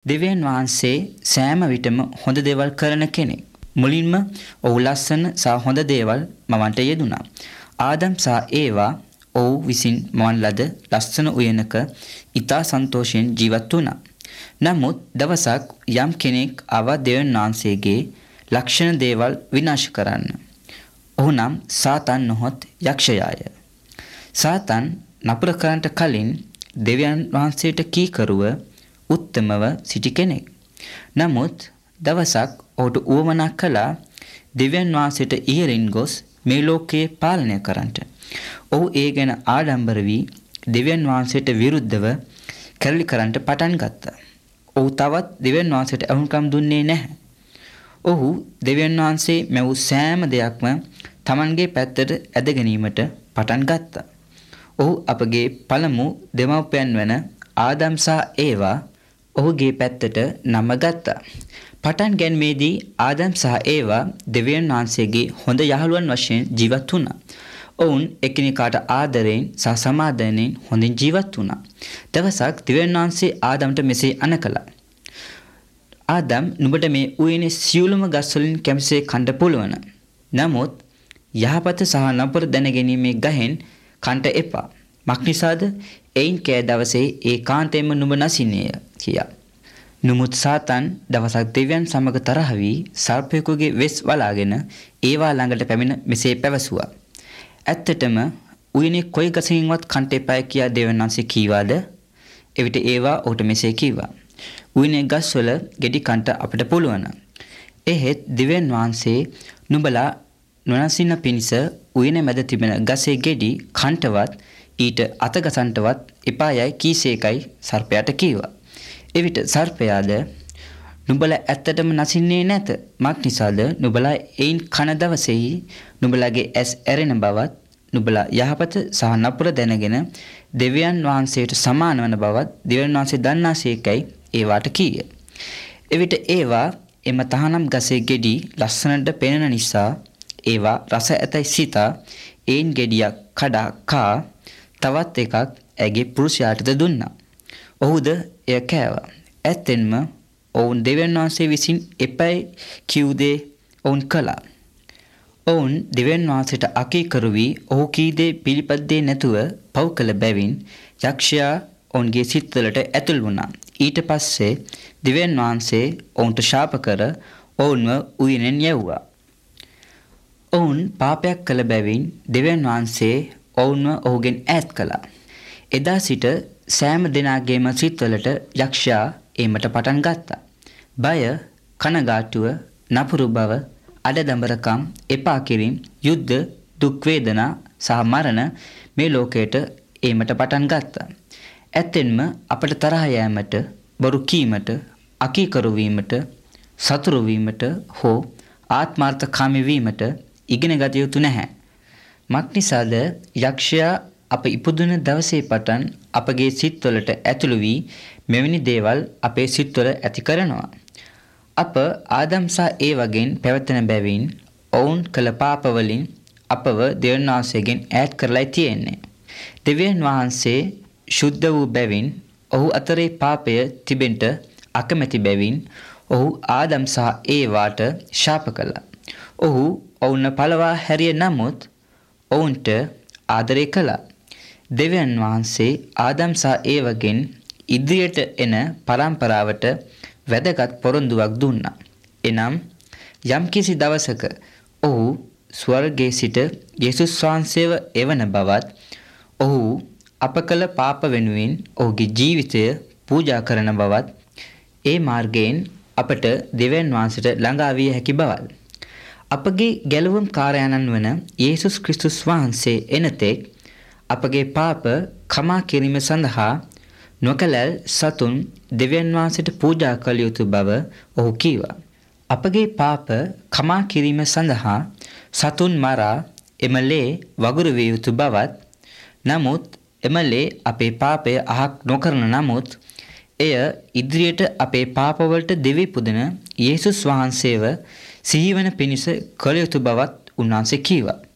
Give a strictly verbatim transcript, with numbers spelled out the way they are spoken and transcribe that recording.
දෙවියන් වහන්සේ සෑම විටම හොඳ දේවල් කරන කෙනෙක්. මුලින්ම ඔහු ලස්සන සහ හොඳ දේවල් මවන්ට යෙදුණා. ආදම් සහ ඒවා ඔහු විසින් මවන් ලද ලස්සන උයනක ඉතා සන්තෝෂයෙන් ජීවත් වුණා. නමුත් දවසක් යම් කෙනෙක් ආවා දෙවියන් වහන්සේගේ ලක්ෂණ දේවල් විනාශ කරන්න. ඔහු නම් සාතන් නොහොත් යක්ෂයාය. සාතන් නපුර කරන්නට කලින් දෙවියන් වහන්සේට කීකරුව උත්තමව සිටි කෙනෙක්. නමුත් දවසක් ඔහුට උවමනා කළා දෙවියන් වහන්සේට ඉහළින් ගොස් මේ ලෝකයේ පාලනය කරන්නට. ඔහු ඒ ගැන ආඩම්බර වී දෙවියන් වහන්සේට විරුද්ධව කැරලි කරන්නට පටන් ගත්තා. ඔහු තවත් දෙවියන් වහන්සේට අහුම්කම් දුන්නේ නැහැ. ඔහු දෙවියන් වහන්සේ මෙවූ සෑම දෙයක්ම තමන්ගේ පැත්තට ඇද ගැනීමට පටන් ගත්තා. ඔහු අපගේ පළමු දෙමව්පියන් වන ආදම් සහ ඒවා ඔහුගේ පැත්තට නම ගත්තා. පටන් ගැනීමේදී ආදම් සහ ඒවා දෙවියන් වහන්සේගේ හොඳ යහළුවන් වශයෙන් ජීවත් වුණා. ඔවුන් එකිනෙකාට ආදරයෙන් සහ සමාදානයෙන් හොඳින් ජීවත් වුණා. දවසක් දෙවියන් වහන්සේ ආදම්ට මෙසේ අණ කළා. ආදම් නුඹට මේ උයනේ සියලුම ගස් වලින් කැමතිසේ කන්න පුළුවන්. නමුත් යහපත සහ නපුර දැනගැනීමේ ගහෙන් කන්ට එපා. මක්නිසාද එයින් කෑ දවසේ ඒකාන්තයෙන්ම නුඹ නැසිනේය කියා. නමුත් සාතන් දවසක් දෙවියන් සමග තරහ වී සර්පයෙකුගේ වෙස් වලාගෙන ඒවා ළඟට පැමිණ මෙසේ පැවසුවා. ඇත්තටම උයනේ කොයි ගසකින්වත් කන්ට එපා කියා දෙවියන් වහන්සේ කීවාද? එවිට ඒවා ඔහුට මෙසේ කීවා. උයනේ ගස්වල ගෙඩි කන්ට අපිට පුළුවන්. එහෙත් දෙවියන් වහන්සේ නුඹලා නොනසින පිණිස උයනේ මැද තිබෙන ගසේ ගෙඩි කන්ටවත් ඊට අතගසන්ටවත් එපා යයි කීසේකයි සර්පයාට කීවා. එවිට සර්පයාද නුඹලා ඇත්තටම නැසින්නේ නැත. මක් නිසාද නුඹලා එයින් කන දවසේයි නුඹලාගේ ඇස් ඇරෙන බවත් නුඹලා යහපත සහ නපුර දැනගෙන දෙවියන් වහන්සේට සමාන වන බවත් දෙවියන් වහන්සේ දන්නාසේකයි ඒවාට කීය. එවිට ඒවා එම තහනම් ගසේ ගෙඩි ලස්සනට පෙනෙන නිසා ඒවා රස ඇතයි සිතා එයින් ගෙඩියක් කඩා කා තවත් එකක් ඇගේ පුරුෂයාටද දුන්නා. ඔහුද එය කෑවා. ඇත්තෙන්ම ඔවුන් දෙවියන් වහන්සේ විසින් එපැයි කිව් දේ ඔවුන් කළා. ඔවුන් දෙවියන් වහන්සේට අකීකරු වී ඔහු කී දේ පිළිපැද්දේ නැතුව පව් කළ බැවින් යක්ෂයා ඔවුන්ගේ සිත්වලට ඇතුල් වුණා. ඊට පස්සේ දෙවියන් වහන්සේ ඔවුන්ට ශාප කර ඔවුන්ව උයනෙන් යැව්වා. ඔවුන් පාපයක් කළ බැවින් දෙවියන් වහන්සේ ඔවුන්ව ඔහුගෙන් ඈත් කළා. එදා සිට සෑම දෙනාගේම සිත්වලට යක්ෂයා ඒමට පටන් ගත්තා. බය, කනගාටුව, නපුරු බව, අඩදඹරකම්, එපා කිරීම, යුද්ධ, දුක් වේදනා සහ මරණ මේ ලෝකයට ඒමට පටන් ගත්තා. ඇත්තෙන්ම අපට තරහ යෑමට, බොරු කීමට, අකීකරු වීමට, සතුරු වීමට හෝ ආත්මාර්ථකාමී වීමට ඉගෙන ගත යුතු නැහැ. මක්නිසාද යක්ෂයා අප ඉපදුන දවසේ පටන් අපගේ සිත්වලට ඇතුළු වී මෙවැනි දේවල් අපේ සිත්වල ඇති කරනවා. අප ආදම් සහ ඒවගෙන් පැවතෙන බැවින් ඔවුන් කළ පාපවලින් අපව දෙවියන් වහන්සේගෙන් ඈත් කරලා තියෙන්නේ. දෙවියන් වහන්සේ ශුද්ධ වූ බැවින් ඔහු අතරේ පාපය තිබෙන්නට අකමැති බැවින් ඔහු ආදම් සහ ඒවාට ශාප කළා. ඔහු ඔවුන්ව පළවා හැරිය නමුත් ඔවුන්ට ආදරය කළා. දෙවියන් වහන්සේ ආදම් සහ ඒවගෙන් ඉදිරියට එන පරම්පරාවට වැදගත් පොරොන්දුවක් දුන්නා. එනම් යම්කිසි දවසක ඔහු ස්වර්ගයේ සිට යේසුස් වහන්සේව එවන බවත් ඔහු අප කළ පාප වෙනුවෙන් ඔහුගේ ජීවිතය පූජා කරන බවත් ඒ මාර්ගයෙන් අපට දෙවියන් වහන්සේට ළඟා විය හැකි බවත් අපගේ ගැලවුම් කාර්යයන්න් වන යේසුස් ක්‍රිස්තුස් වහන්සේ එනතෙක් අපගේ පාප කමා කිරීම සඳහා නොකලල් සතුන් දෙවියන් වහන්සේට පූජා කළ යුතු බව ඔහු කීවා. අපගේ පාප කමා කිරීම සඳහා සතුන් මරා එමලේ වගුරු විය යුතු බවත් නමුත් එමලේ අපේ පාපය අහක් නොකරන නමුත් එය ඉදිරියට අපේ පාපවලට දෙවි පුදන යේසුස් වහන්සේව සිහිවන පිණිස කළ යුතු බවත් උන්වහන්සේ කීවා.